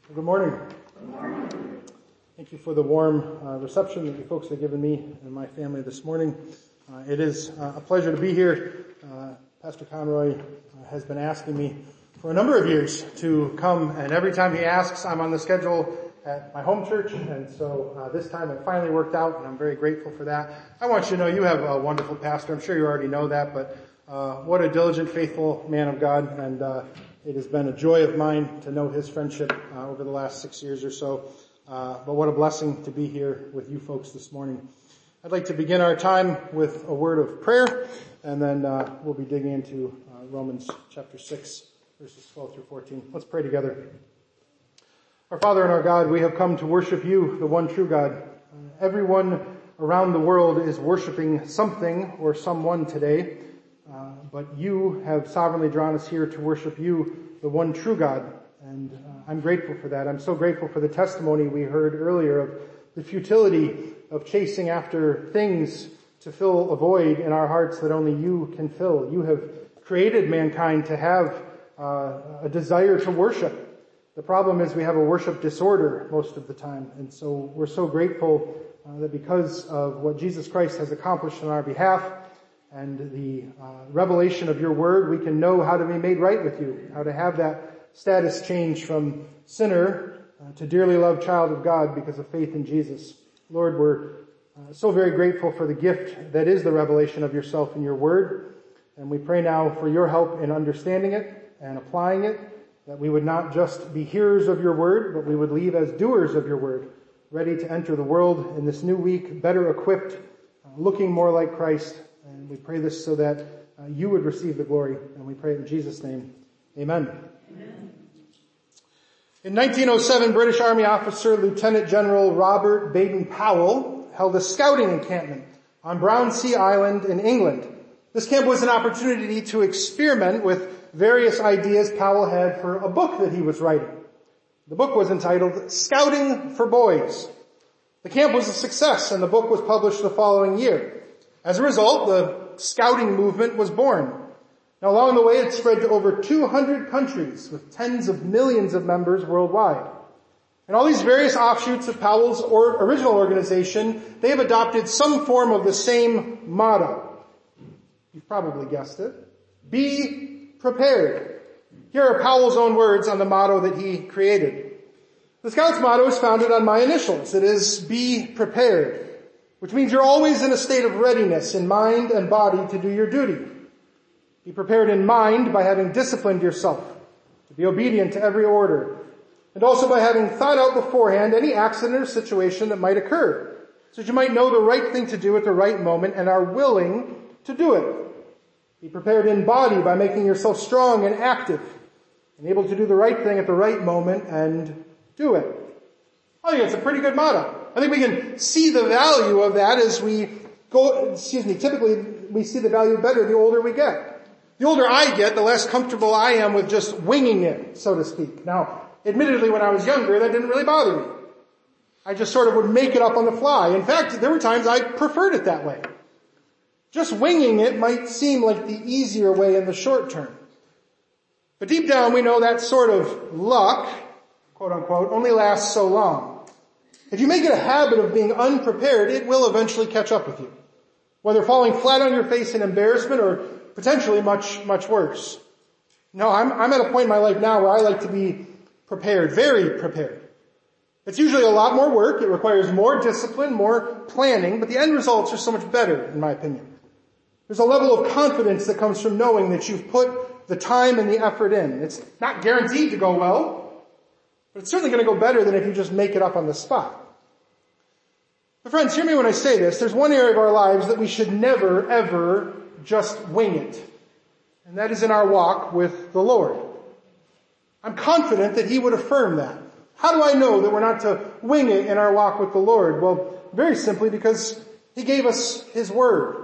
Good morning. Thank you for the warm reception that you folks have given me and my family this morning. It is a pleasure to be here. Pastor Conroy has been asking me for a number of years to come, and every time he asks, I'm on the schedule at my home church, and so this time it finally worked out, and I'm very grateful for that. I want you to know you have a wonderful pastor. I'm sure you already know that, but what a diligent, faithful man of God, and it has been a joy of mine to know his friendship over the last 6 years or so. But what a blessing to be here with you folks this morning. I'd like to begin our time with a word of prayer, and then we'll be digging into Romans chapter 6, verses 12 through 14. Let's pray together. Our Father and our God, we have come to worship you, the one true God. Everyone around the world is worshiping something or someone today. But you have sovereignly drawn us here to worship you, the one true God. And I'm grateful for that. I'm so grateful for the testimony we heard earlier of the futility of chasing after things to fill a void in our hearts that only you can fill. You have created mankind to have a desire to worship. The problem is we have a worship disorder most of the time. And so we're so grateful that because of what Jesus Christ has accomplished on our behalf, and the revelation of your word, we can know how to be made right with you, how to have that status change from sinner to dearly loved child of God because of faith in Jesus. Lord, we're so very grateful for the gift that is the revelation of yourself in your word. And we pray now for your help in understanding it and applying it, that we would not just be hearers of your word, but we would leave as doers of your word, ready to enter the world in this new week, better equipped, looking more like Christ. And we pray this so that you would receive the glory. And we pray it in Jesus' name. Amen. Amen. In 1907, British Army officer Lieutenant General Robert Baden-Powell held a scouting encampment on Brownsea Island in England. This camp was an opportunity to experiment with various ideas Powell had for a book that he was writing. The book was entitled Scouting for Boys. The camp was a success, and the book was published the following year. As a result, the scouting movement was born. Now, along the way, it spread to over 200 countries with tens of millions of members worldwide. And all these various offshoots of Powell's original organization, they have adopted some form of the same motto. You've probably guessed it. Be prepared. Here are Powell's own words on the motto that he created. The Scouts motto is founded on my initials. It is be prepared, which means you're always in a state of readiness in mind and body to do your duty. Be prepared in mind by having disciplined yourself to be obedient to every order, and also by having thought out beforehand any accident or situation that might occur, so that you might know the right thing to do at the right moment and are willing to do it. Be prepared in body by making yourself strong and active and able to do the right thing at the right moment and do it. I think it's a pretty good motto. I think we can see the value of that as we go, typically we see the value better the older we get. The older I get, the less comfortable I am with just winging it, so to speak. Now, admittedly, when I was younger, that didn't really bother me. I just sort of would make it up on the fly. In fact, there were times I preferred it that way. Just winging it might seem like the easier way in the short term. But deep down, we know that sort of luck, quote unquote, only lasts so long. If you make it a habit of being unprepared, it will eventually catch up with you. Whether falling flat on your face in embarrassment or potentially much, much worse. No, I'm at a point in my life now where I like to be prepared, very prepared. It's usually a lot more work. It requires more discipline, more planning, but the end results are so much better, in my opinion. There's a level of confidence that comes from knowing that you've put the time and the effort in. It's not guaranteed to go well, but it's certainly going to go better than if you just make it up on the spot. But friends, hear me when I say this. There's one area of our lives that we should never, ever just wing it. And that is in our walk with the Lord. I'm confident that He would affirm that. How do I know that we're not to wing it in our walk with the Lord? Well, very simply because He gave us His Word.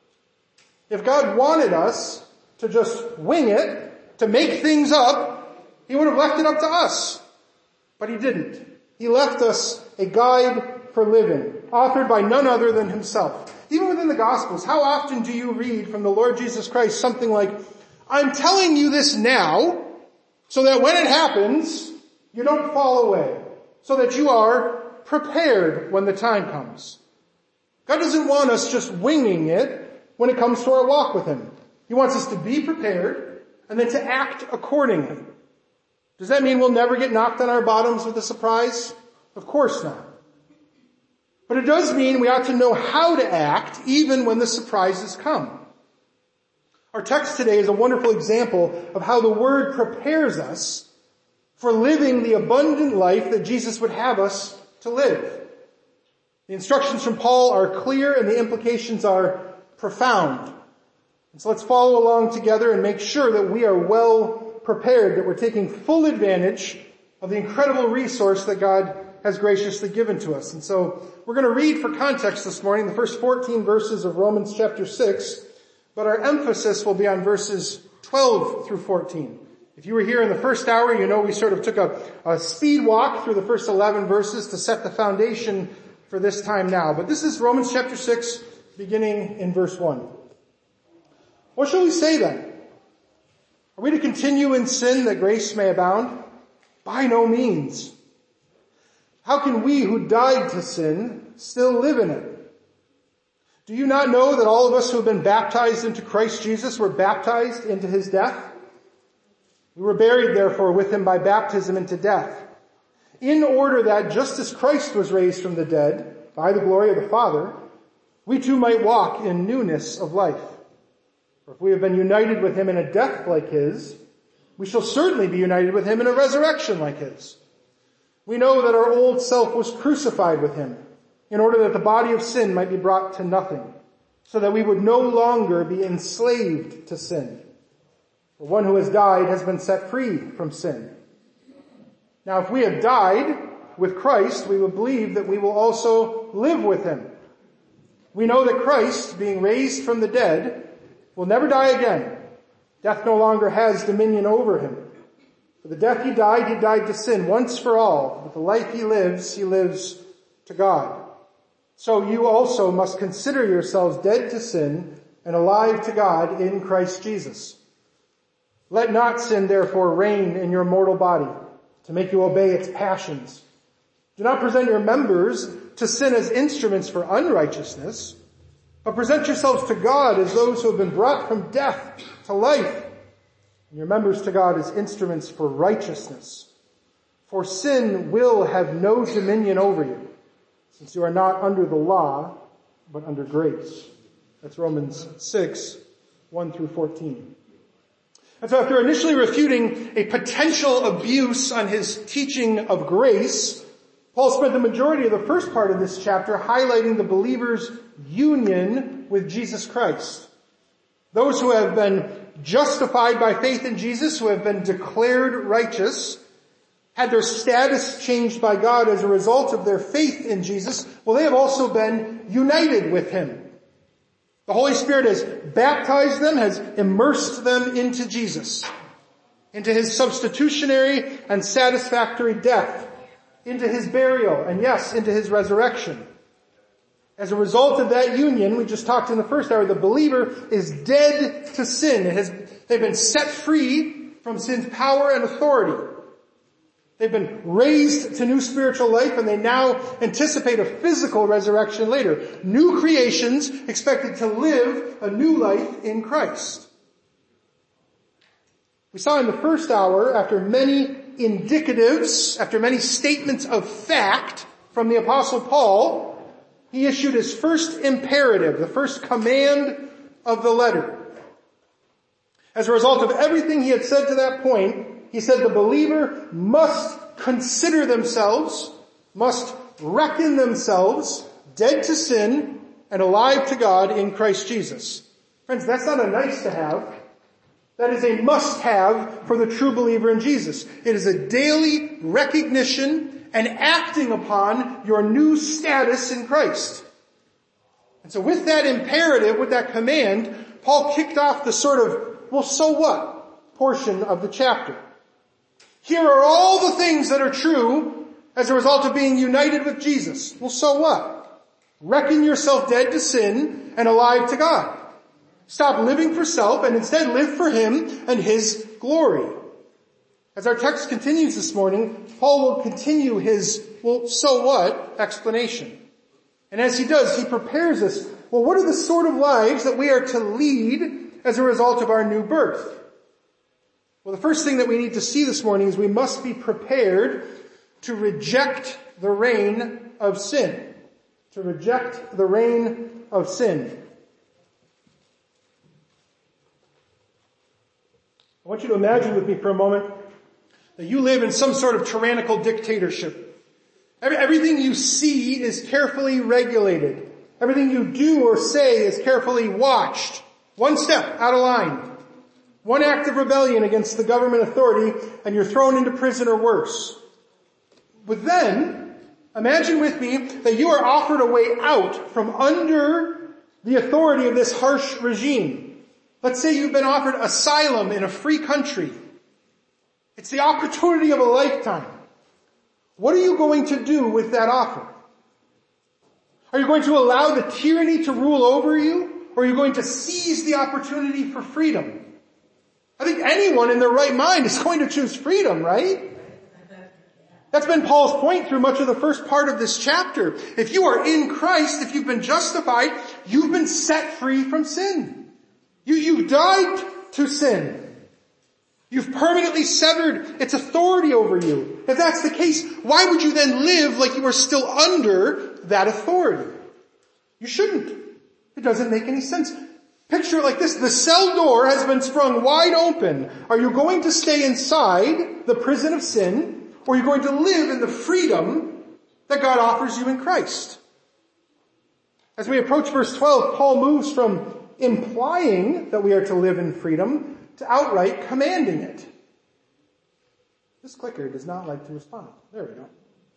If God wanted us to just wing it, to make things up, He would have left it up to us. But He didn't. He left us a guide for living, authored by none other than Himself. Even within the Gospels, how often do you read from the Lord Jesus Christ something like, I'm telling you this now, so that when it happens, You don't fall away, so that you are prepared when the time comes. God doesn't want us just winging it when it comes to our walk with Him. He wants us to be prepared and then to act accordingly. Does that mean we'll never get knocked on our bottoms with a surprise? Of course not. But it does mean we ought to know how to act even when the surprises come. Our text today is a wonderful example of how the Word prepares us for living the abundant life that Jesus would have us to live. The instructions from Paul are clear and the implications are profound. And so let's follow along together and make sure that we are well prepared, that we're taking full advantage of the incredible resource that God has graciously given to us. And so we're going to read for context this morning the first 14 verses of Romans chapter 6, but our emphasis will be on verses 12 through 14. If you were here in the first hour, you know we sort of took a speed walk through the first 11 verses to set the foundation for this time now. But this is Romans chapter 6, beginning in verse 1. What shall we say then? Are we to continue in sin that grace may abound? By no means. How can we who died to sin still live in it? Do you not know that all of us who have been baptized into Christ Jesus were baptized into His death? We were buried therefore with Him by baptism into death, in order that just as Christ was raised from the dead by the glory of the Father, we too might walk in newness of life. For if we have been united with Him in a death like His, we shall certainly be united with Him in a resurrection like His. We know that our old self was crucified with Him, in order that the body of sin might be brought to nothing, so that we would no longer be enslaved to sin. For one who has died has been set free from sin. Now if we have died with Christ, we will believe that we will also live with Him. We know that Christ, being raised from the dead, will never die again. Death no longer has dominion over Him. For the death He died to sin once for all. But the life He lives to God. So you also must consider yourselves dead to sin and alive to God in Christ Jesus. Let not sin therefore reign in your mortal body to make you obey its passions. Do not present your members to sin as instruments for unrighteousness, but present yourselves to God as those who have been brought from death to life, and your members to God as instruments for righteousness. For sin will have no dominion over you, since you are not under the law, but under grace. That's Romans 6, 1 through 14. And so after initially refuting a potential abuse on his teaching of grace, Paul spent the majority of the first part of this chapter highlighting the believer's union with Jesus Christ. Those who have been justified by faith in Jesus, who have been declared righteous, had their status changed by God as a result of their faith in Jesus, well, they have also been united with Him. The Holy Spirit has baptized them, has immersed them into Jesus, into His substitutionary and satisfactory death, into His burial, and yes, into His resurrection. As a result of that union, we just talked in the first hour, the believer is dead to sin. They've been set free from sin's power and authority. They've been raised to new spiritual life, and they now anticipate a physical resurrection later. New creations expected to live a new life in Christ. We saw in the first hour, after many indicatives, after many statements of fact from the Apostle Paul, he issued his first imperative, the first command of the letter. As a result of everything he had said to that point, he said the believer must consider themselves, must reckon themselves dead to sin and alive to God in Christ Jesus. Friends, that's not a nice to have. That is a must have for the true believer in Jesus. It is a daily recognition and acting upon your new status in Christ. And so with that imperative, with that command, Paul kicked off the sort of, well, so what portion of the chapter. Here are all the things that are true as a result of being united with Jesus. Well, so what? Reckon yourself dead to sin and alive to God. Stop living for self and instead live for Him and His glory. As our text continues this morning, Paul will continue his, well, so what explanation. And as he does, he prepares us, well, what are the sort of lives that we are to lead as a result of our new birth? Well, the first thing that we need to see this morning is we must be prepared to reject the reign of sin. To reject the reign of sin. I want you to imagine with me for a moment that you live in some sort of tyrannical dictatorship. Everything you see is carefully regulated. Everything you do or say is carefully watched. One step out of line. One act of rebellion against the government authority and you're thrown into prison or worse. But then, imagine with me that you are offered a way out from under the authority of this harsh regime. Let's say you've been offered asylum in a free country. It's the opportunity of a lifetime. What are you going to do with that offer? Are you going to allow the tyranny to rule over you? Or are you going to seize the opportunity for freedom? I think anyone in their right mind is going to choose freedom, right? That's been Paul's point through much of the first part of this chapter. If you are in Christ, if you've been justified, you've been set free from sin. You've died to sin. You've permanently severed its authority over you. If that's the case, why would you then live like you were still under that authority? You shouldn't. It doesn't make any sense. Picture it like this. The cell door has been sprung wide open. Are you going to stay inside the prison of sin, or are you going to live in the freedom that God offers you in Christ? As we approach verse 12, Paul moves from implying that we are to live in freedom to outright commanding it. This clicker does not like to respond. There we go.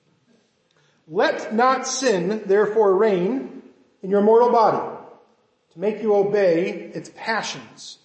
Let not sin, therefore, reign in your mortal body, to make you obey its passions.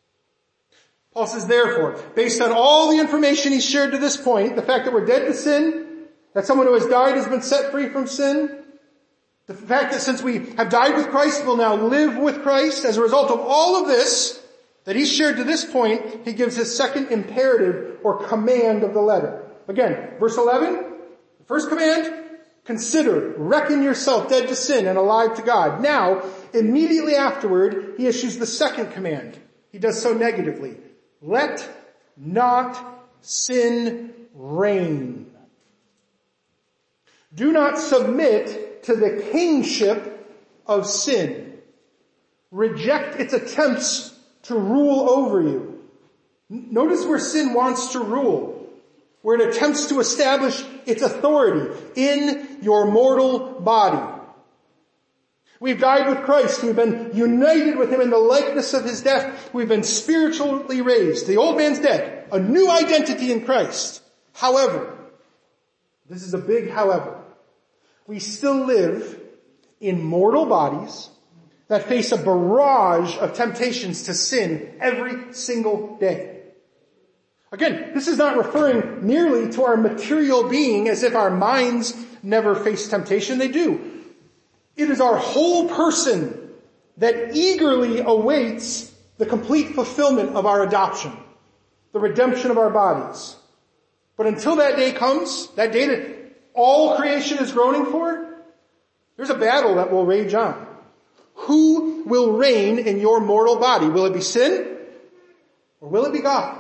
Paul says, therefore, based on all the information he's shared to this point, the fact that we're dead to sin, that someone who has died has been set free from sin, the fact that since we have died with Christ, we'll now live with Christ, as a result of all of this that he's shared to this point, he gives his second imperative or command of the letter. Again, verse 11, the first command, consider, reckon yourself dead to sin and alive to God. Now, immediately afterward, he issues the second command. He does so negatively. Let not sin reign. Do not submit to the kingship of sin. Reject its attempts to rule over you. Notice where sin wants to rule, where it attempts to establish its authority in your mortal body. We've died with Christ. We've been united with him in the likeness of his death. We've been spiritually raised. The old man's dead. A new identity in Christ. However, this is a big however, we still live in mortal bodies that face a barrage of temptations to sin every single day. Again, this is not referring merely to our material being as if our minds never face temptation. They do. It is our whole person that eagerly awaits the complete fulfillment of our adoption, the redemption of our bodies. But until that day comes, that day that all creation is groaning for, there's a battle that will rage on. Who will reign in your mortal body? Will it be sin? Or will it be God?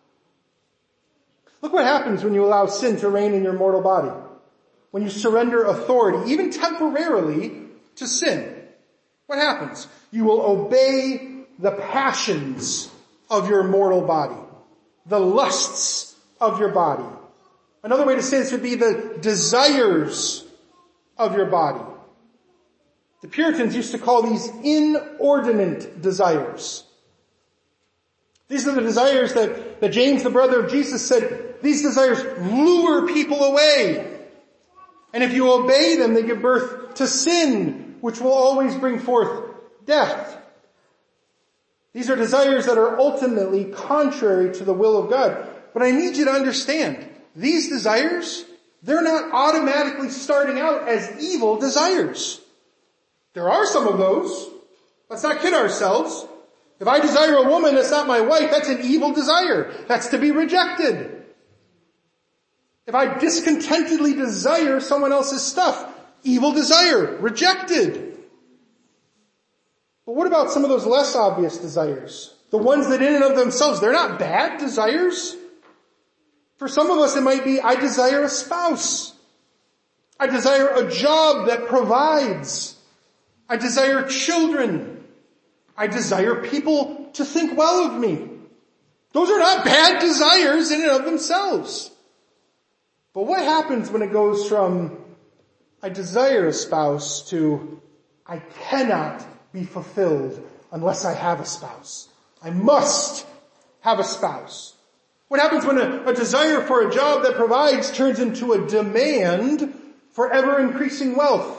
Look what happens when you allow sin to reign in your mortal body. When you surrender authority, even temporarily, to sin. What happens? You will obey the passions of your mortal body. The lusts of your body. Another way to say this would be the desires of your body. The Puritans used to call these inordinate desires. These are the desires that James, the brother of Jesus, said, these desires lure people away. And if you obey them, they give birth to sin, which will always bring forth death. These are desires that are ultimately contrary to the will of God. But I need you to understand, these desires, they're not automatically starting out as evil desires. There are some of those. Let's not kid ourselves. If I desire a woman that's not my wife, that's an evil desire. That's to be rejected. If I discontentedly desire someone else's stuff, evil desire, rejected. But what about some of those less obvious desires? The ones that in and of themselves, they're not bad desires. For some of us it might be, I desire a spouse. I desire a job that provides. I desire children. I desire people to think well of me. Those are not bad desires in and of themselves. But what happens when it goes from, I desire a spouse to, I cannot be fulfilled unless I have a spouse. I must have a spouse. What happens when a desire for a job that provides turns into a demand for ever increasing wealth?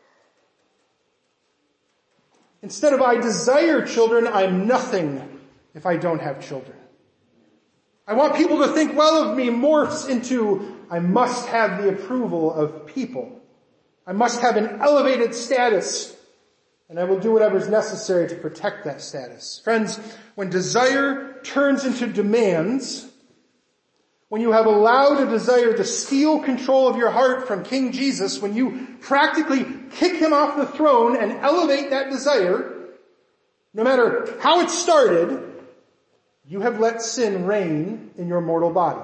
Instead of I desire children, I'm nothing if I don't have children. I want people to think well of me morphs into I must have the approval of people. I must have an elevated status, and I will do whatever is necessary to protect that status. Friends, when desire turns into demands, when you have allowed a desire to steal control of your heart from King Jesus, when you practically kick him off the throne and elevate that desire, no matter how it started, you have let sin reign in your mortal body.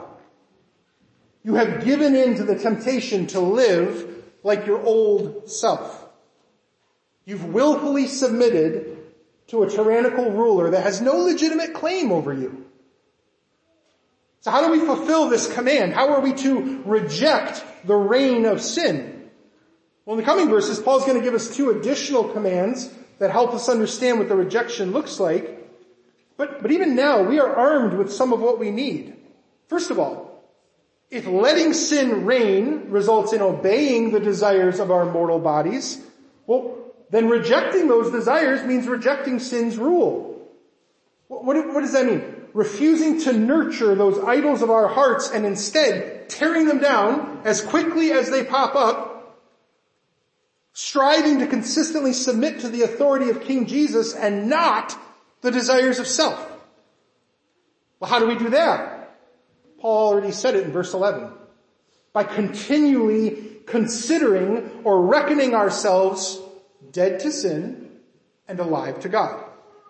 You have given in to the temptation to live like your old self. You've willfully submitted to a tyrannical ruler that has no legitimate claim over you. So how do we fulfill this command? How are we to reject the reign of sin? Well, in the coming verses, Paul's going to give us two additional commands that help us understand what the rejection looks like. But even now, we are armed with some of what we need. First of all, if letting sin reign results in obeying the desires of our mortal bodies, well, then rejecting those desires means rejecting sin's rule. What does that mean? Refusing to nurture those idols of our hearts and instead tearing them down as quickly as they pop up, striving to consistently submit to the authority of King Jesus and not the desires of self. Well, how do we do that? Paul already said it in verse 11. By continually considering or reckoning ourselves dead to sin and alive to God.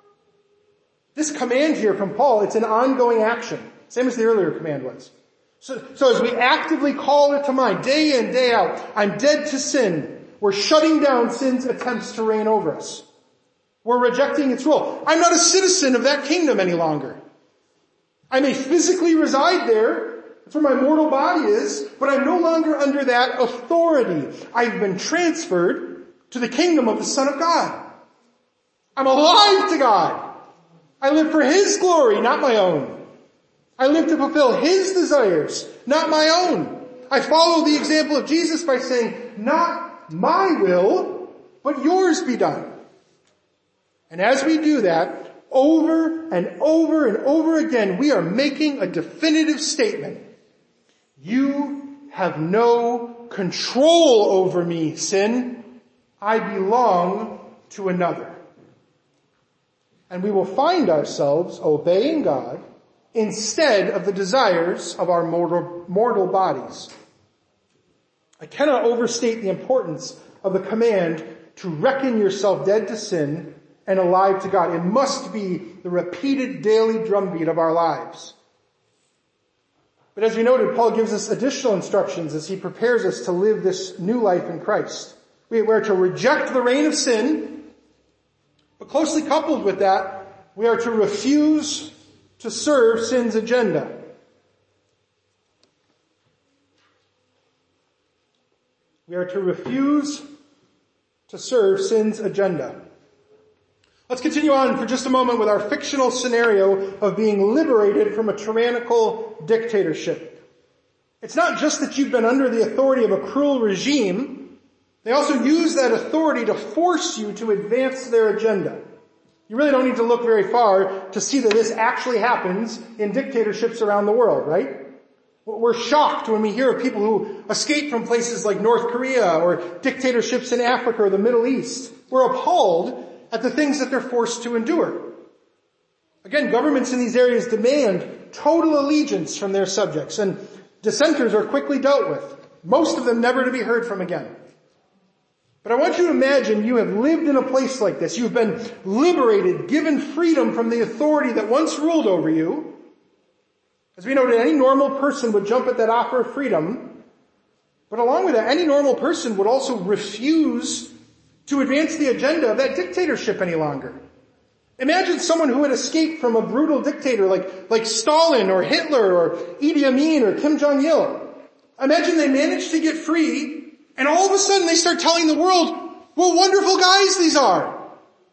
This command here from Paul, it's an ongoing action, same as the earlier command was. So as we actively call it to mind, day in, day out, I'm dead to sin. We're shutting down sin's attempts to reign over us. We're rejecting its rule. I'm not a citizen of that kingdom any longer. I may physically reside there, that's where my mortal body is, but I'm no longer under that authority. I've been transferred to the kingdom of the Son of God. I'm alive to God. I live for His glory, not my own. I live to fulfill His desires, not my own. I follow the example of Jesus by saying, not my will, but yours be done. And as we do that, over and over and over again, we are making a definitive statement. You have no control over me, sin. I belong to another. And we will find ourselves obeying God instead of the desires of our mortal bodies. I cannot overstate the importance of the command to reckon yourself dead to sin and alive to God. It must be the repeated daily drumbeat of our lives. But as we noted, Paul gives us additional instructions as he prepares us to live this new life in Christ. We are to reject the reign of sin, but closely coupled with that, we are to refuse to serve sin's agenda. We are to refuse to serve sin's agenda. Let's continue on for just a moment with our fictional scenario of being liberated from a tyrannical dictatorship. It's not just that you've been under the authority of a cruel regime. They also use that authority to force you to advance their agenda. You really don't need to look very far to see that this actually happens in dictatorships around the world, right? We're shocked when we hear of people who escape from places like North Korea or dictatorships in Africa or the Middle East. We're appalled at the things that they're forced to endure. Again, governments in these areas demand total allegiance from their subjects. And Dissenters are quickly dealt with. Most of them never to be heard from again. But I want you to imagine you have lived in a place like this. You've been liberated, given freedom from the authority that once ruled over you. As we noted, any normal person would jump at that offer of freedom. But along with that, any normal person would also refuse to advance the agenda of that dictatorship any longer. Imagine someone who had escaped from a brutal dictator like Stalin or Hitler or Idi Amin or Kim Jong-il. Imagine they managed to get free, and all of a sudden they start telling the world what wonderful guys these are.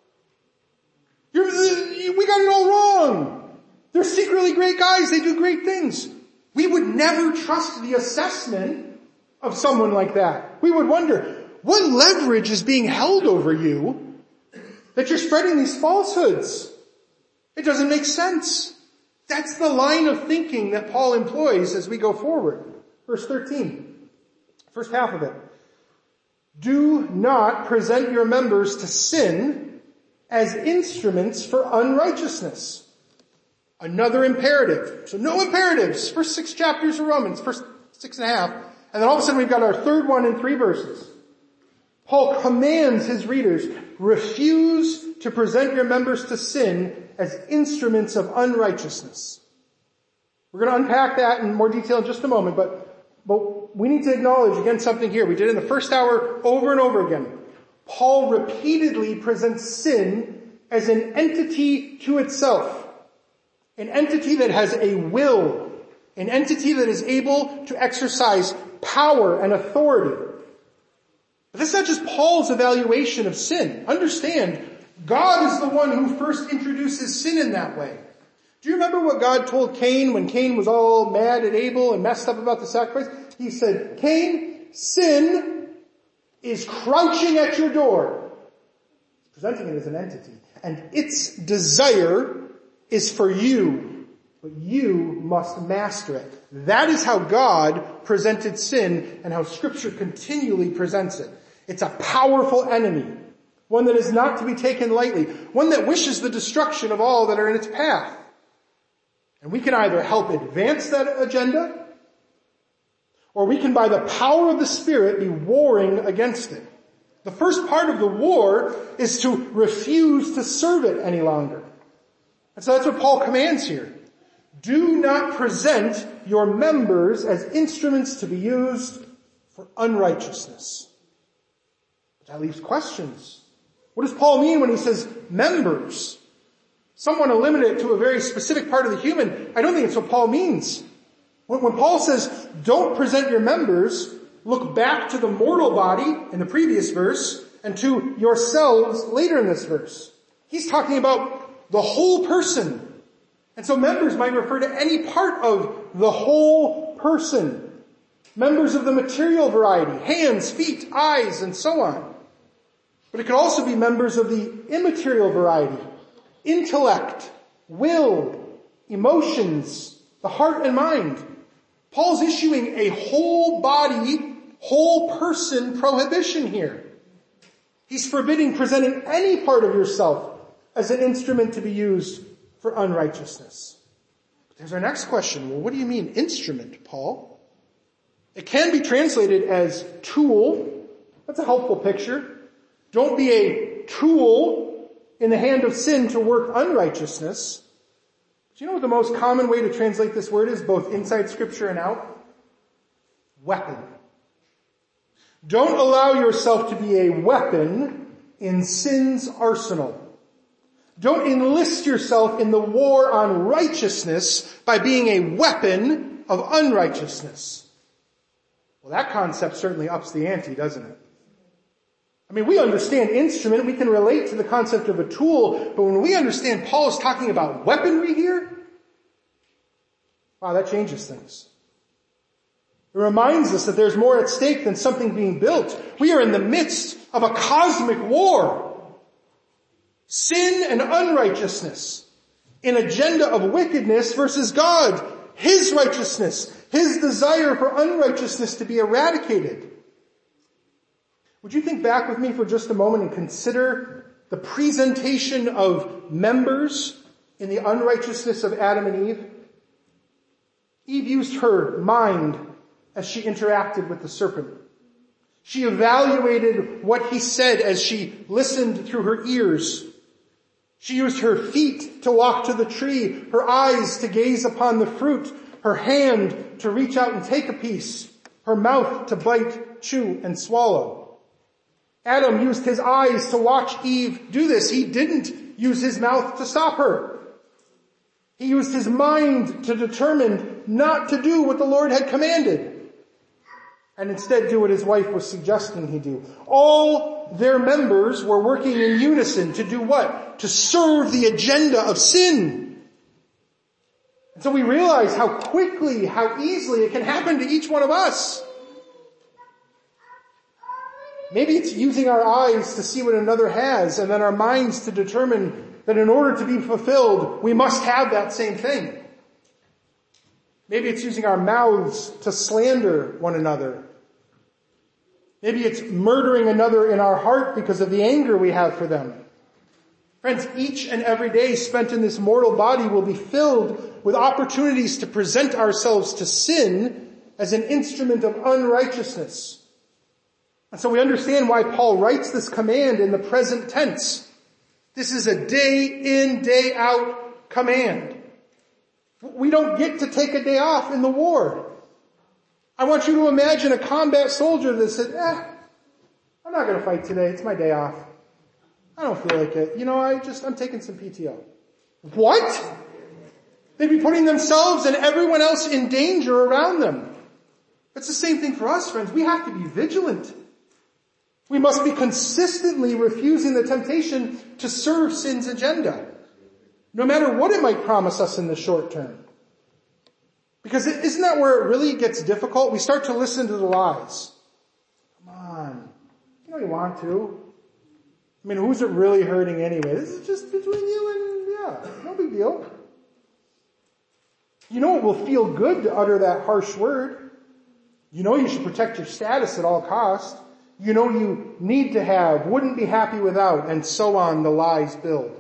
We got it all wrong. They're secretly great guys. They do great things. We would never trust the assessment of someone like that. We would wonder, what leverage is being held over you that you're spreading these falsehoods? It doesn't make sense. That's the line of thinking that Paul employs as we go forward. Verse 13, first half of it. Do not present your members to sin as instruments for unrighteousness. Another imperative. So no imperatives. First 6 chapters of Romans, first 6.5. And then all of a sudden we've got our third one in 3 verses. Paul commands his readers, refuse to present your members to sin as instruments of unrighteousness. We're going to unpack that in more detail in just a moment, but we need to acknowledge again something here. We did in the first hour over and over again. Paul repeatedly presents sin as an entity to itself. An entity that has a will. An entity that is able to exercise power and authority. But this is not just Paul's evaluation of sin. Understand, God is the one who first introduces sin in that way. Do you remember what God told Cain when Cain was all mad at Abel and messed up about the sacrifice? He said, Cain, sin is crouching at your door. He's presenting it as an entity. And its desire is for you, but you must master it. That is how God presented sin and how Scripture continually presents it. It's a powerful enemy, one that is not to be taken lightly, one that wishes the destruction of all that are in its path. And we can either help advance that agenda, or we can, by the power of the Spirit, be warring against it. The first part of the war is to refuse to serve it any longer. And so that's what Paul commands here. Do not present your members as instruments to be used for unrighteousness. But that leaves questions. What does Paul mean when he says members? Some want to limit it to a very specific part of the human. I don't think it's what Paul means. When Paul says, don't present your members, look back to the mortal body in the previous verse and to yourselves later in this verse. He's talking about the whole person. And so members might refer to any part of the whole person. Members of the material variety, hands, feet, eyes, and so on. But it could also be members of the immaterial variety. Intellect, will, emotions, the heart and mind. Paul's issuing a whole body, whole person prohibition here. He's forbidding presenting any part of yourself as an instrument to be used for unrighteousness. But there's our next question. Well, what do you mean instrument, Paul? It can be translated as tool. That's a helpful picture. Don't be a tool in the hand of sin to work unrighteousness. Do you know what the most common way to translate this word is, both inside Scripture and out? Weapon. Don't allow yourself to be a weapon in sin's arsenal. Don't enlist yourself in the war on righteousness by being a weapon of unrighteousness. Well, that concept certainly ups the ante, doesn't it? I mean, we understand instrument, we can relate to the concept of a tool, but when we understand Paul is talking about weaponry here, wow, that changes things. It reminds us that there's more at stake than something being built. We are in the midst of a cosmic war. Sin and unrighteousness. An agenda of wickedness versus God. His righteousness. His desire for unrighteousness to be eradicated. Would you think back with me for just a moment and consider the presentation of members in the unrighteousness of Adam and Eve? Eve used her mind as she interacted with the serpent. She evaluated what he said as she listened through her ears. She used her feet to walk to the tree, her eyes to gaze upon the fruit, her hand to reach out and take a piece, her mouth to bite, chew, and swallow. Adam used his eyes to watch Eve do this. He didn't use his mouth to stop her. He used his mind to determine not to do what the Lord had commanded, and instead do what his wife was suggesting he do. All their members were working in unison to do what? To serve the agenda of sin. And so we realize how quickly, how easily it can happen to each one of us. Maybe it's using our eyes to see what another has, and then our minds to determine that in order to be fulfilled, we must have that same thing. Maybe it's using our mouths to slander one another. Maybe it's murdering another in our heart because of the anger we have for them. Friends, each and every day spent in this mortal body will be filled with opportunities to present ourselves to sin as an instrument of unrighteousness. And so we understand why Paul writes this command in the present tense. This is a day in, day out command. We don't get to take a day off in the war. I want you to imagine a combat soldier that said, I'm not going to fight today. It's my day off. I don't feel like it. I'm taking some PTO. What? They'd be putting themselves and everyone else in danger around them. It's the same thing for us, friends. We have to be vigilant. We must be consistently refusing the temptation to serve sin's agenda, no matter what it might promise us in the short term. Because isn't that where it really gets difficult? We start to listen to the lies. Come on. You want to. Who's it really hurting anyway? This is just between you and, no big deal. It will feel good to utter that harsh word. You should protect your status at all costs. You need to have, wouldn't be happy without, and so on the lies build.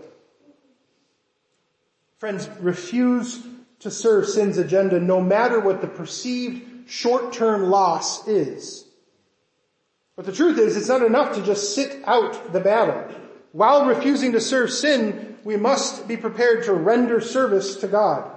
Friends, refuse to serve sin's agenda no matter what the perceived short-term loss is. But the truth is, it's not enough to just sit out the battle. While refusing to serve sin, we must be prepared to render service to God.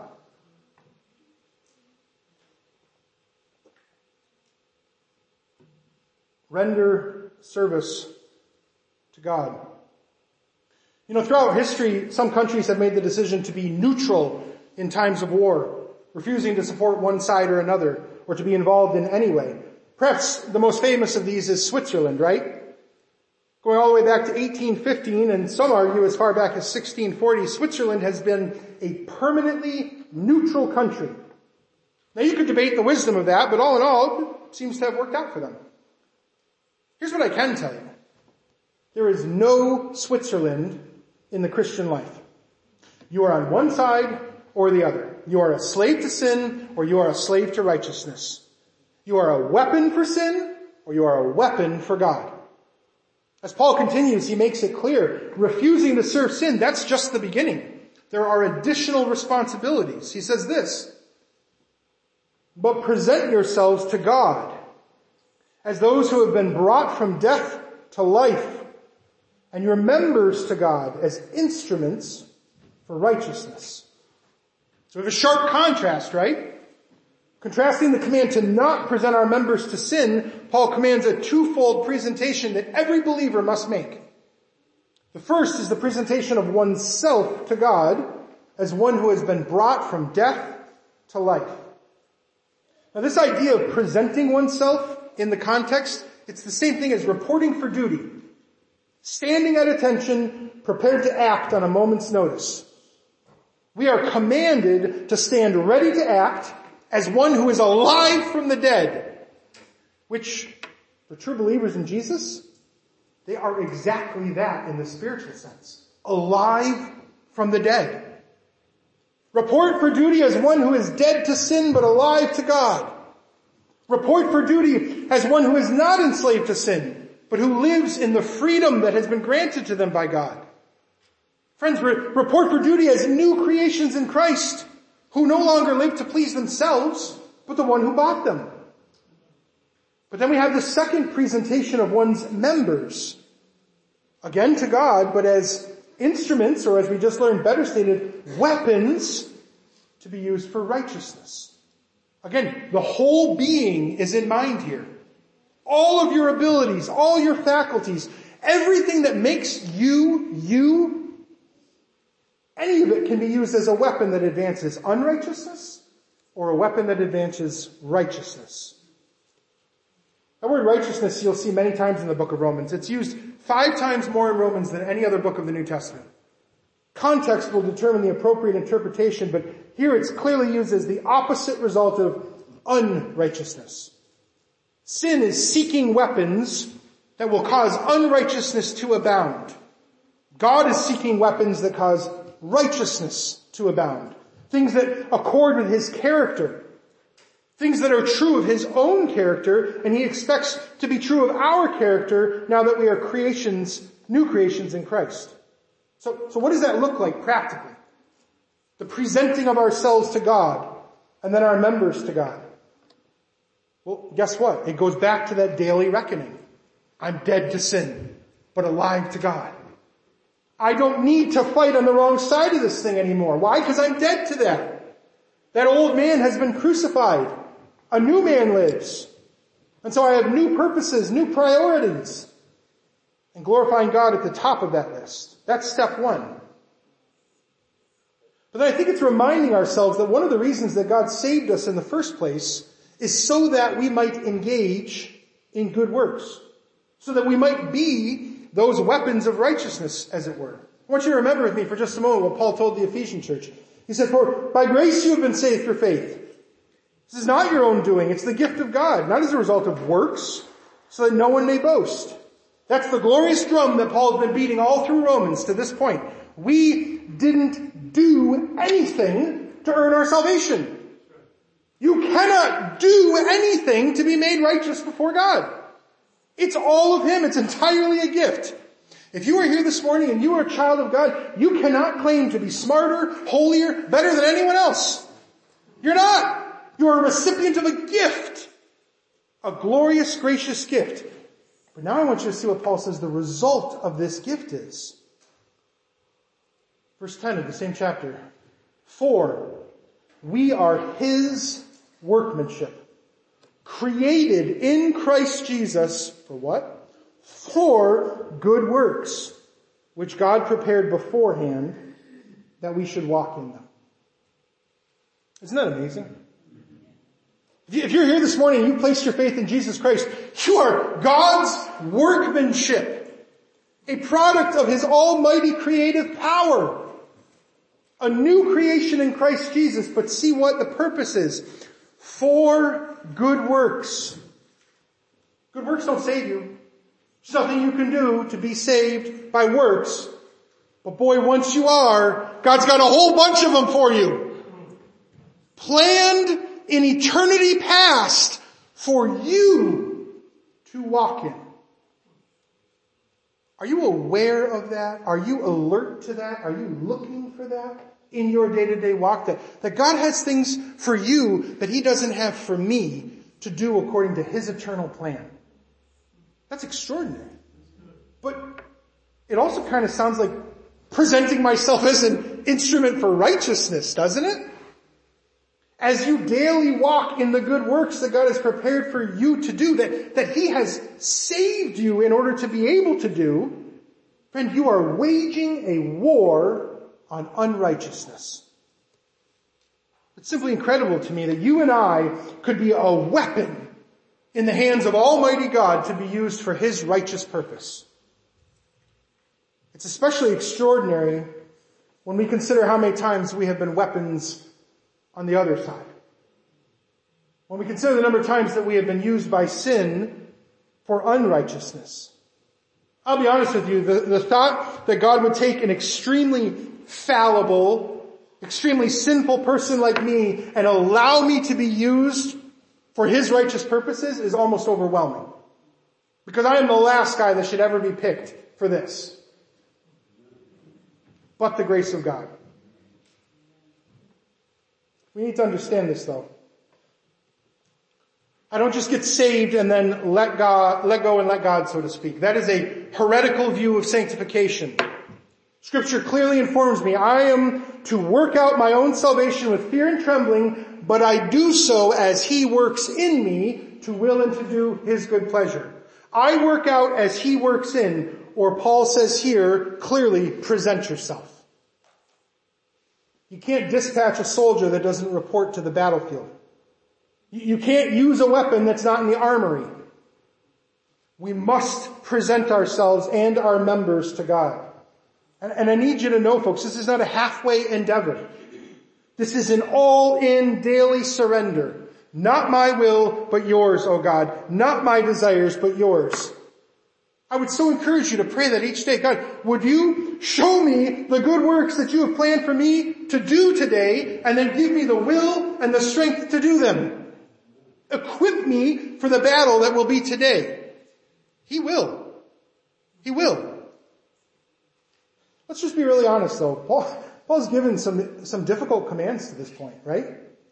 Render service to God. Throughout history, some countries have made the decision to be neutral in times of war, refusing to support one side or another, or to be involved in any way. Perhaps the most famous of these is Switzerland, right? Going all the way back to 1815, and some argue as far back as 1640, Switzerland has been a permanently neutral country. Now you could debate the wisdom of that, but all in all, it seems to have worked out for them. Here's what I can tell you. There is no Switzerland in the Christian life. You are on one side or the other. You are a slave to sin or you are a slave to righteousness. You are a weapon for sin or you are a weapon for God. As Paul continues, he makes it clear, refusing to serve sin, that's just the beginning. There are additional responsibilities. He says this, but present yourselves to God as those who have been brought from death to life, and your members to God as instruments for righteousness. So we have a sharp contrast, right? Contrasting the command to not present our members to sin, Paul commands a twofold presentation that every believer must make. The first is the presentation of oneself to God as one who has been brought from death to life. Now this idea of presenting oneself in the context, it's the same thing as reporting for duty. Standing at attention, prepared to act on a moment's notice. We are commanded to stand ready to act as one who is alive from the dead, which, for true believers in Jesus, they are exactly that in the spiritual sense. Alive from the dead. Report for duty as one who is dead to sin but alive to God. Report for duty as one who is not enslaved to sin, but who lives in the freedom that has been granted to them by God. Friends, report for duty as new creations in Christ, who no longer live to please themselves, but the one who bought them. But then we have the second presentation of one's members. Again to God, but as instruments, or as we just learned, better stated, weapons to be used for righteousness. Again, the whole being is in mind here. All of your abilities, all your faculties, everything that makes you, any of it can be used as a weapon that advances unrighteousness or a weapon that advances righteousness. That word righteousness you'll see many times in the book of Romans. It's used 5 times more in Romans than any other book of the New Testament. Context will determine the appropriate interpretation, but here it's clearly used as the opposite result of unrighteousness. Sin is seeking weapons that will cause unrighteousness to abound. God is seeking weapons that cause righteousness to abound. Things that accord with his character. Things that are true of his own character, and he expects to be true of our character now that we are new creations in Christ. So what does that look like practically? The presenting of ourselves to God, and then our members to God. Well, guess what? It goes back to that daily reckoning. I'm dead to sin, but alive to God. I don't need to fight on the wrong side of this thing anymore. Why? Because I'm dead to that. That old man has been crucified. A new man lives. And so I have new purposes, new priorities. And glorifying God at the top of that list. That's step 1. But then I think it's reminding ourselves that one of the reasons that God saved us in the first place is so that we might engage in good works. So that we might be those weapons of righteousness, as it were. I want you to remember with me for just a moment what Paul told the Ephesian church. He said, "For by grace you have been saved through faith. This is not your own doing. It's the gift of God, not as a result of works, so that no one may boast." That's the glorious drum that Paul has been beating all through Romans to this point. We didn't do anything to earn our salvation. You cannot do anything to be made righteous before God. It's all of him. It's entirely a gift. If you are here this morning and you are a child of God, you cannot claim to be smarter, holier, better than anyone else. You're not. You are a recipient of a gift. A glorious, gracious gift. But now I want you to see what Paul says the result of this gift is. Verse 10 of the same chapter. "For we are his workmanship, created in Christ Jesus," for what? "For good works, which God prepared beforehand that we should walk in them." Isn't that amazing? If you're here this morning and you placed your faith in Jesus Christ, you are God's workmanship, a product of his almighty creative power, a new creation in Christ Jesus. But see what the purpose is. For good works. Good works don't save you. There's nothing you can do to be saved by works. But boy, once you are, God's got a whole bunch of them for you. Planned in eternity past for you to walk in. Are you aware of that? Are you alert to that? Are you looking for that in your day-to-day walk? That God has things for you that he doesn't have for me to do according to his eternal plan. That's extraordinary. But it also kind of sounds like presenting myself as an instrument for righteousness, doesn't it? As you daily walk in the good works that God has prepared for you to do, that he has saved you in order to be able to do, friend, you are waging a war on unrighteousness. It's simply incredible to me that you and I could be a weapon in the hands of Almighty God to be used for his righteous purpose. It's especially extraordinary when we consider how many times we have been weapons on the other side. When we consider the number of times that we have been used by sin for unrighteousness. I'll be honest with you, the thought that God would take an extremely fallible, extremely sinful person like me and allow me to be used for his righteous purposes is almost overwhelming. Because I am the last guy that should ever be picked for this. But the grace of God. We need to understand this though. I don't just get saved and then let go and let God, so to speak. That is a heretical view of sanctification. Scripture clearly informs me I am to work out my own salvation with fear and trembling, but I do so as He works in me to will and to do His good pleasure. I work out as He works in, or Paul says here, clearly, present yourself. You can't dispatch a soldier that doesn't report to the battlefield. You can't use a weapon that's not in the armory. We must present ourselves and our members to God. And I need you to know, folks, this is not a halfway endeavor. This is an all-in daily surrender. Not my will, but yours, O God. Not my desires, but yours. I would so encourage you to pray that each day. God, would you show me the good works that you have planned for me to do today, and then give me the will and the strength to do them. Equip me for the battle that will be today. He will. He will. Let's just be really honest though. Paul's given some difficult commands to this point, right?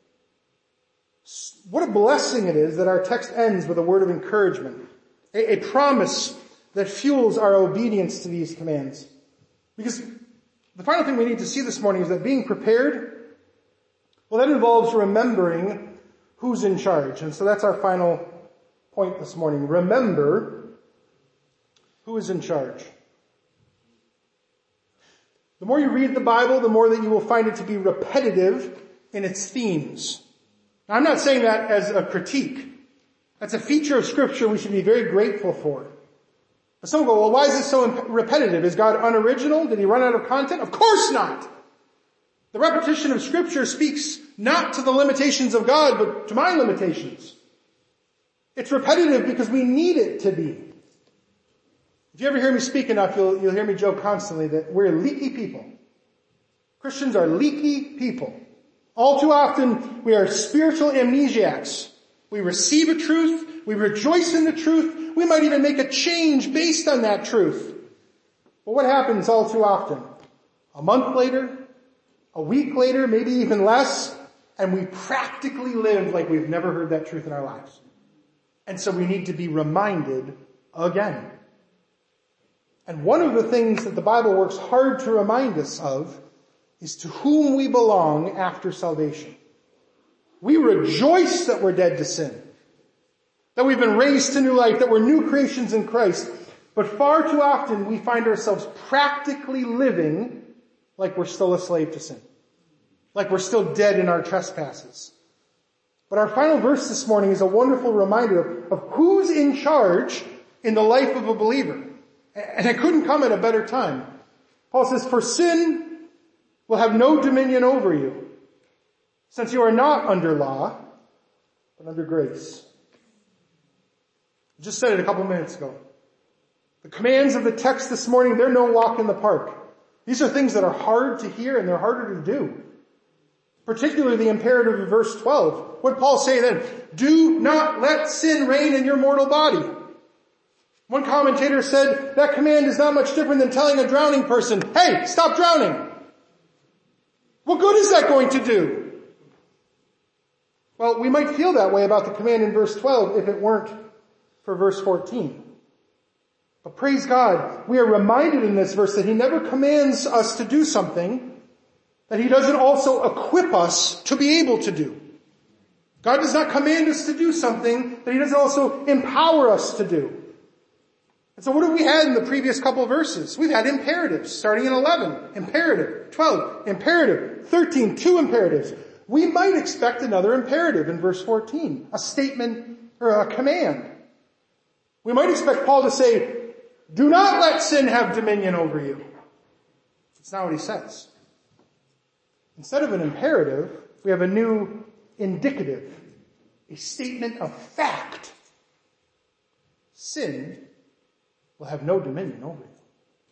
What a blessing it is that our text ends with a word of encouragement. A promise that fuels our obedience to these commands. Because the final thing we need to see this morning is that being prepared, well, that involves remembering who's in charge. And so that's our final point this morning. Remember who is in charge. The more you read the Bible, the more that you will find it to be repetitive in its themes. Now, I'm not saying that as a critique. That's a feature of Scripture we should be very grateful for. But some go, well, why is it so repetitive? Is God unoriginal? Did He run out of content? Of course not. The repetition of Scripture speaks not to the limitations of God, but to my limitations. It's repetitive because we need it to be. If you ever hear me speak enough, you'll hear me joke constantly that we're leaky people. Christians are leaky people. All too often, we are spiritual amnesiacs. We receive a truth, we rejoice in the truth, we might even make a change based on that truth. But what happens all too often? A month later, a week later, maybe even less, and we practically live like we've never heard that truth in our lives. And so we need to be reminded again. And one of the things that the Bible works hard to remind us of is to whom we belong after salvation. We rejoice that we're dead to sin, that we've been raised to new life, that we're new creations in Christ. But far too often we find ourselves practically living like we're still a slave to sin, like we're still dead in our trespasses. But our final verse this morning is a wonderful reminder of who's in charge in the life of a believer. And it couldn't come at a better time. Paul says, for sin will have no dominion over you, since you are not under law, but under grace. I just said it a couple minutes ago. The commands of the text this morning, they're no walk in the park. These are things that are hard to hear and they're harder to do. Particularly the imperative of verse 12. What did Paul say then? Do not let sin reign in your mortal body. One commentator said that command is not much different than telling a drowning person, hey, stop drowning. What good is that going to do? Well, we might feel that way about the command in verse 12 if it weren't for verse 14. But praise God, we are reminded in this verse that He never commands us to do something that He doesn't also equip us to be able to do. God does not command us to do something that He doesn't also empower us to do. And so what have we had in the previous couple of verses? We've had imperatives, starting in 11, imperative, 12, imperative, 13, 2 imperatives. We might expect another imperative in verse 14, a statement or a command. We might expect Paul to say, do not let sin have dominion over you. That's not what he says. Instead of an imperative, we have a new indicative, a statement of fact. Sin will have no dominion over you.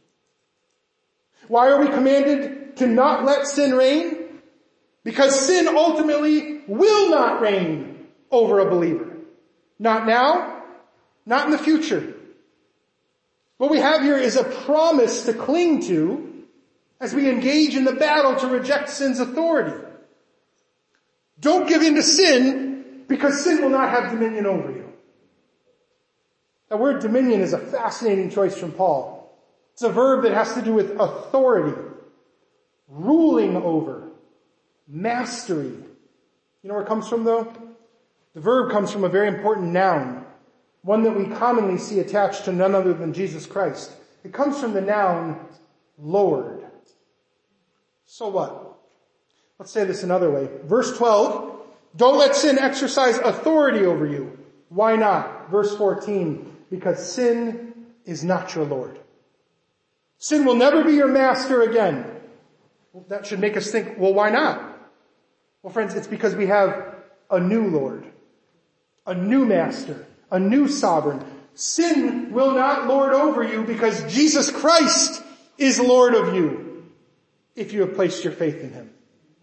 Why are we commanded to not let sin reign? Because sin ultimately will not reign over a believer. Not now, not in the future. What we have here is a promise to cling to as we engage in the battle to reject sin's authority. Don't give in to sin, because sin will not have dominion over you. That word dominion is a fascinating choice from Paul. It's a verb that has to do with authority, ruling over, mastery. You know where it comes from, though? The verb comes from a very important noun, one that we commonly see attached to none other than Jesus Christ. It comes from the noun Lord. So what? Let's say this another way. Verse 12, don't let sin exercise authority over you. Why not? Verse 14, because sin is not your Lord. Sin will never be your master again. Well, that should make us think, well, why not? Well, friends, it's because we have a new Lord, a new master, a new sovereign. Sin will not lord over you because Jesus Christ is Lord of you if you have placed your faith in him.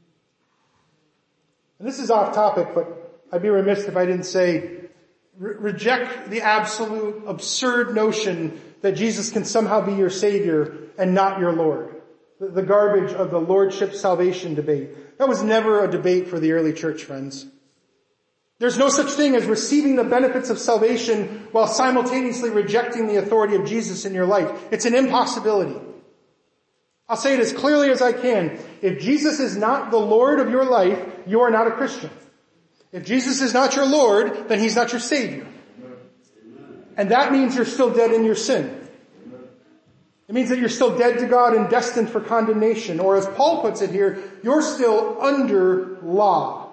And this is off topic, but I'd be remiss if I didn't say, reject the absolute absurd notion that Jesus can somehow be your Savior and not your Lord. The garbage of the Lordship salvation debate. That was never a debate for the early church, friends. There's no such thing as receiving the benefits of salvation while simultaneously rejecting the authority of Jesus in your life. It's an impossibility. I'll say it as clearly as I can. If Jesus is not the Lord of your life, you are not a Christian. If Jesus is not your Lord, then he's not your Savior. And that means you're still dead in your sin. It means that you're still dead to God and destined for condemnation. Or as Paul puts it here, you're still under law.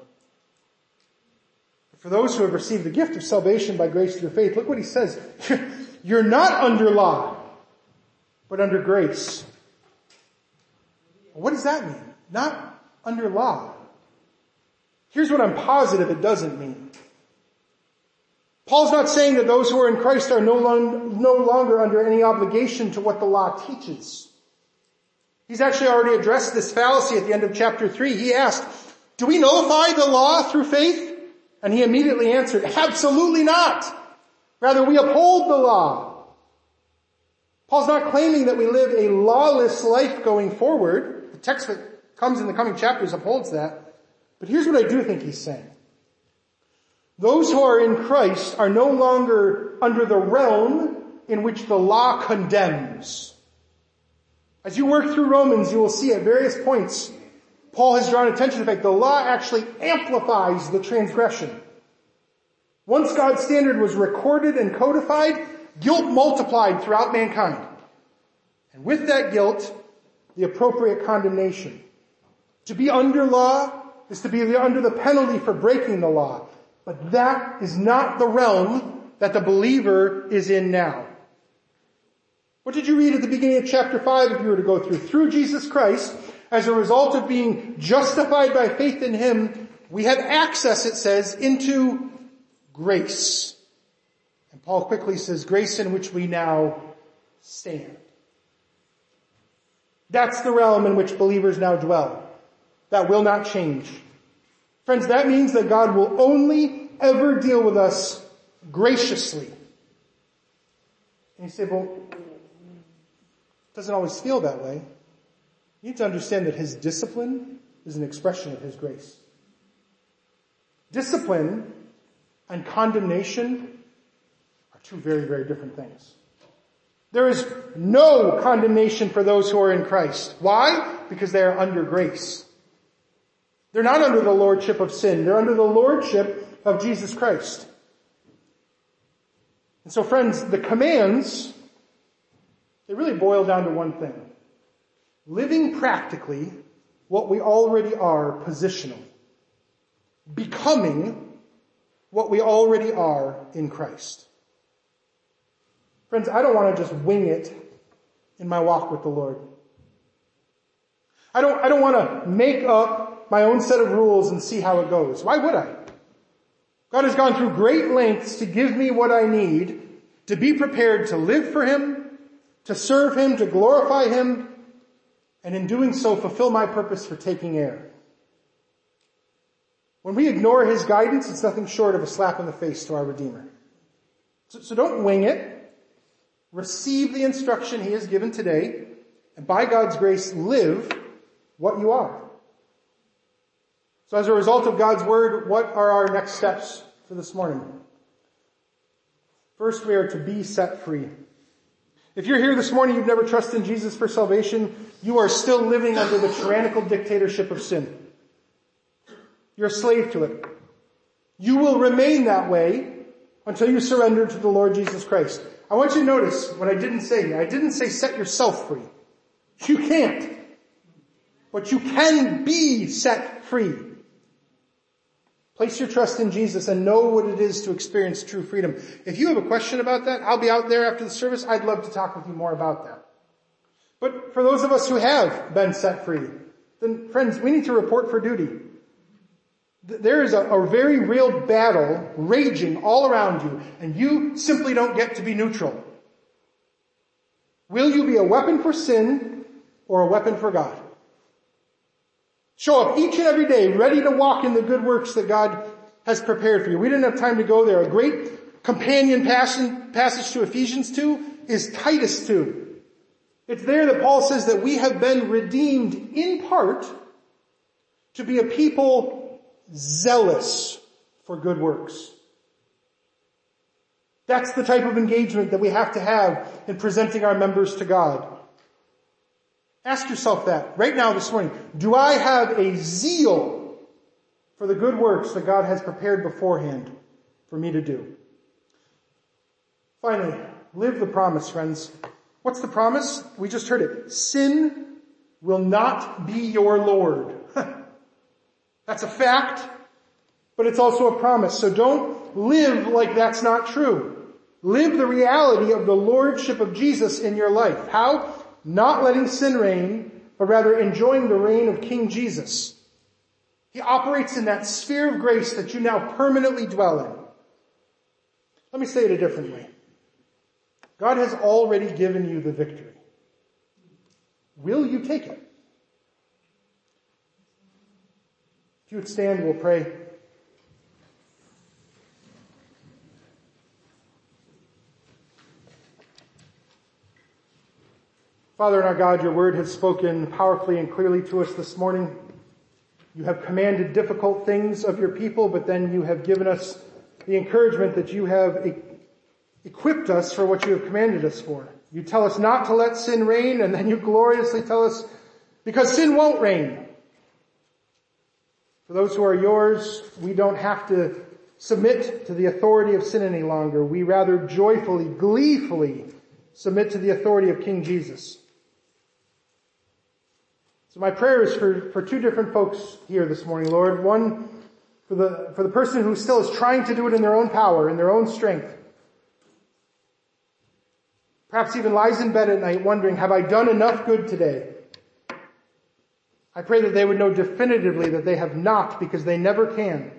For those who have received the gift of salvation by grace through faith, look what he says. You're not under law, but under grace. What does that mean? Not under law. Here's what I'm positive it doesn't mean. Paul's not saying that those who are in Christ are no longer under any obligation to what the law teaches. He's actually already addressed this fallacy at the end of chapter 3. He asked, do we nullify the law through faith? And he immediately answered, absolutely not. Rather, we uphold the law. Paul's not claiming that we live a lawless life going forward. The text that comes in the coming chapters upholds that. But here's what I do think he's saying. Those who are in Christ are no longer under the realm in which the law condemns. As you work through Romans, you will see at various points, Paul has drawn attention to the fact the law actually amplifies the transgression. Once God's standard was recorded and codified, guilt multiplied throughout mankind. And with that guilt, the appropriate condemnation. To be under law is to be under the penalty for breaking the law. But that is not the realm that the believer is in now. What did you read at the beginning of chapter 5 if you were to go through? Through Jesus Christ, as a result of being justified by faith in him, we have access, it says, into grace. And Paul quickly says, grace in which we now stand. That's the realm in which believers now dwell. That will not change. Friends, that means that God will only ever deal with us graciously. And you say, well, it doesn't always feel that way. You need to understand that his discipline is an expression of his grace. Discipline and condemnation are two very, very different things. There is no condemnation for those who are in Christ. Why? Because they are under grace. They're not under the lordship of sin. They're under the lordship of Jesus Christ. And so, friends, the commands, they really boil down to one thing. Living practically what we already are positionally. Becoming what we already are in Christ. Friends, I don't want to just wing it in my walk with the Lord. I don't want to make up my own set of rules and see how it goes. Why would I? God has gone through great lengths to give me what I need to be prepared to live for him, to serve him, to glorify him, and in doing so fulfill my purpose for taking air. When we ignore his guidance, it's nothing short of a slap in the face to our Redeemer. So don't wing it. Receive the instruction he has given today, and by God's grace, live what you are. So as a result of God's word, what are our next steps for this morning? First, we are to be set free. If you're here this morning, you've never trusted in Jesus for salvation, you are still living under the tyrannical dictatorship of sin. You're a slave to it. You will remain that way until you surrender to the Lord Jesus Christ. I want you to notice what I didn't say set yourself free. You can't. But you can be set free. Place your trust in Jesus and know what it is to experience true freedom. If you have a question about that, I'll be out there after the service. I'd love to talk with you more about that. But for those of us who have been set free, then friends, we need to report for duty. There is a very real battle raging all around you, and you simply don't get to be neutral. Will you be a weapon for sin or a weapon for God? Show up each and every day ready to walk in the good works that God has prepared for you. We didn't have time to go there. A great companion passage to Ephesians 2 is Titus 2. It's there that Paul says that we have been redeemed in part to be a people zealous for good works. That's the type of engagement that we have to have in presenting our members to God. Ask yourself that right now this morning. Do I have a zeal for the good works that God has prepared beforehand for me to do? Finally, live the promise, friends. What's the promise? We just heard it. Sin will not be your Lord. That's a fact, but it's also a promise. So don't live like that's not true. Live the reality of the lordship of Jesus in your life. How? Not letting sin reign, but rather enjoying the reign of King Jesus. He operates in that sphere of grace that you now permanently dwell in. Let me say it a different way. God has already given you the victory. Will you take it? If you would stand, we'll pray. Father and our God, your word has spoken powerfully and clearly to us this morning. You have commanded difficult things of your people, but then you have given us the encouragement that you have equipped us for what you have commanded us for. You tell us not to let sin reign, and then you gloriously tell us, because sin won't reign. For those who are yours, we don't have to submit to the authority of sin any longer. We rather joyfully, gleefully submit to the authority of King Jesus. So my prayer is for two different folks here this morning, Lord. One, for the person who still is trying to do it in their own power, in their own strength. Perhaps even lies in bed at night wondering, have I done enough good today? I pray that they would know definitively that they have not, because they never can.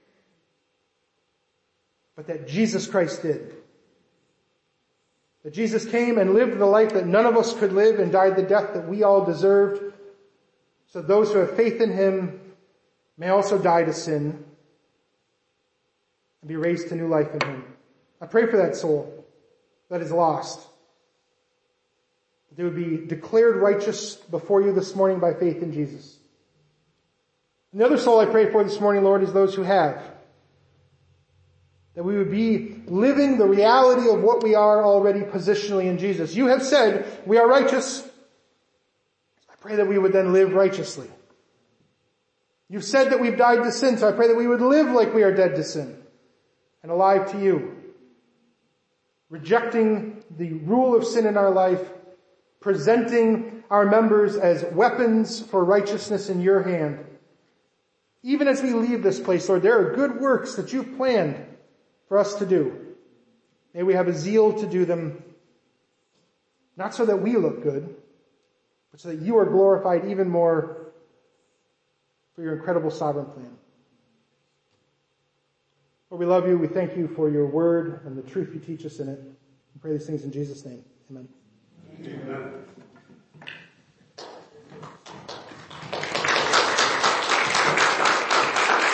But that Jesus Christ did. That Jesus came and lived the life that none of us could live and died the death that we all deserved. So those who have faith in him may also die to sin and be raised to new life in him. I pray for that soul that is lost. That they would be declared righteous before you this morning by faith in Jesus. And the other soul I pray for this morning, Lord, is those who have. That we would be living the reality of what we are already positionally in Jesus. You have said we are righteous. I pray that we would then live righteously. You've said that we've died to sin, so I pray that we would live like we are dead to sin and alive to you. Rejecting the rule of sin in our life, presenting our members as weapons for righteousness in your hand. Even as we leave this place, Lord, there are good works that you've planned for us to do. May we have a zeal to do them, not so that we look good, but so that you are glorified even more for your incredible sovereign plan. Lord, we love you. We thank you for your word and the truth you teach us in it. We pray these things in Jesus' name. Amen. Amen.